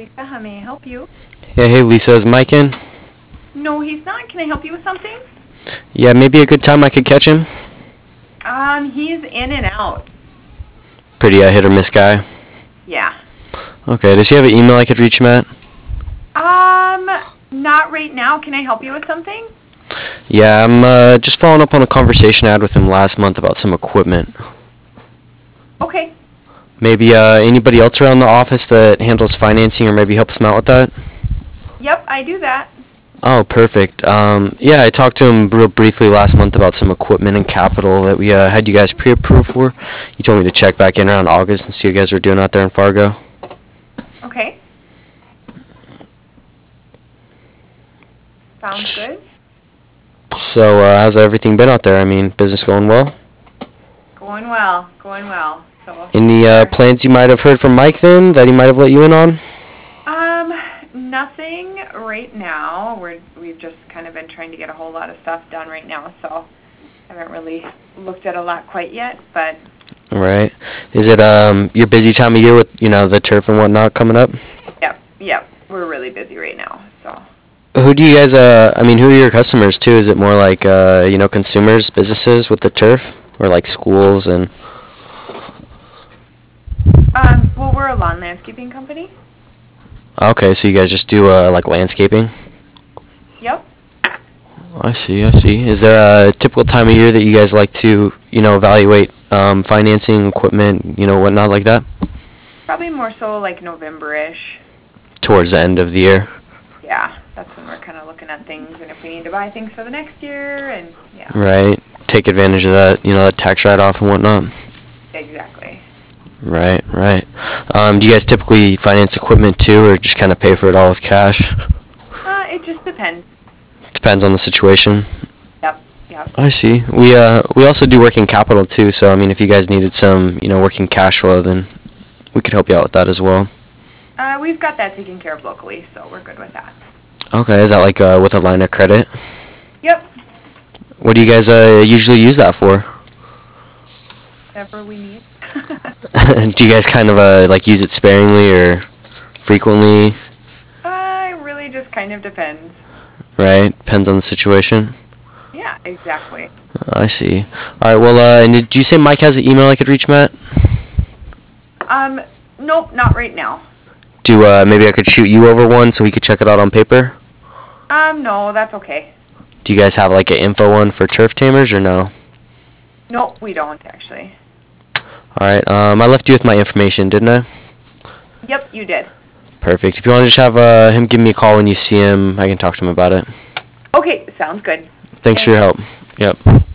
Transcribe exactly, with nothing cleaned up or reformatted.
Lisa, how may I help you? Yeah, hey Lisa, is Mike in? No, he's not. Can I help you with something? Yeah, maybe a good time I could catch him. Um, he's in and out. Pretty uh, hit or miss guy. Yeah. Okay, does he have an email I could reach him at? Um, not right now. Can I help you with something? Yeah, I'm uh, just following up on a conversation I had with him last month about some equipment. Okay. Maybe uh, anybody else around the office that handles financing or maybe helps him out with that? Yep, I do that. Oh, perfect. Um, yeah, I talked to him real briefly last month about some equipment and capital that we uh, had you guys pre-approved for. He told me to check back in around August and see what you guys were doing out there in Fargo. Okay. Sounds good. So, uh, how's everything been out there? I mean, business going well? Going well. Going well. So. Any uh, plans you might have heard from Mike then that he might have let you in on? Um, nothing right now. We're we've just kind of been trying to get a whole lot of stuff done right now, so haven't really looked at a lot quite yet. But. Right. Is it um your busy time of year with you know the turf and whatnot coming up? Yep. Yep. We're really busy right now. So. Who do you guys uh I mean who are your customers too? Is it more like uh you know consumers, businesses with the turf, or like schools and? Um. Well, we're a lawn landscaping company. Okay, so you guys just do uh like landscaping? Yep. I see, I see. Is there a typical time of year that you guys like to, you know, evaluate um, financing, equipment, you know, whatnot like that? Probably more so like November-ish. Towards the end of the year? Yeah, that's when we're kind of looking at things and if we need to buy things for the next year and, yeah. Right. Take advantage of that, you know, that tax write-off and whatnot. Exactly. Right, right. Um, do you guys typically finance equipment too, or just kind of pay for it all with cash? Uh, it just depends. Depends on the situation. Yep, yep. I see. We uh we also do working capital too, so I mean if you guys needed some, you know, working cash flow, then we could help you out with that as well. Uh, we've got that taken care of locally, so we're good with that. Okay, is that like uh, with a line of credit? Yep. What do you guys uh, usually use that for? Whatever we need. Do you guys kind of uh, like use it sparingly or frequently? Uh, it really just kind of depends. Right, depends on the situation. Yeah, exactly. I see. All right. Well, uh, and did you say Mike has an email I could reach Matt? Um, nope, not right now. Do uh, maybe I could shoot you over one so he could check it out on paper? Um, no, that's okay. Do you guys have like an info one for turf tamers or no? Nope, we don't actually. All right. Um, I left you with my information, didn't I? Yep, you did. Perfect. If you want to just have uh, him give me a call when you see him, I can talk to him about it. Okay, sounds good. Thanks for your help. Yep.